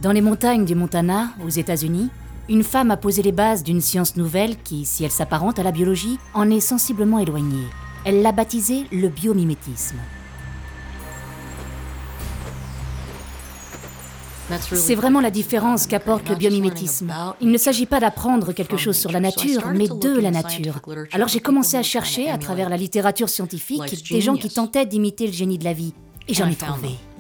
Dans les montagnes du Montana, aux États-Unis, une femme a posé les bases d'une science nouvelle qui, si elle s'apparente à la biologie, en est sensiblement éloignée. Elle l'a baptisé le biomimétisme. C'est vraiment la différence qu'apporte le biomimétisme. Il ne s'agit pas d'apprendre quelque chose sur la nature, mais de la nature. Alors j'ai commencé à chercher, à travers la littérature scientifique, des gens qui tentaient d'imiter le génie de la vie. Et j'en ai trouvé.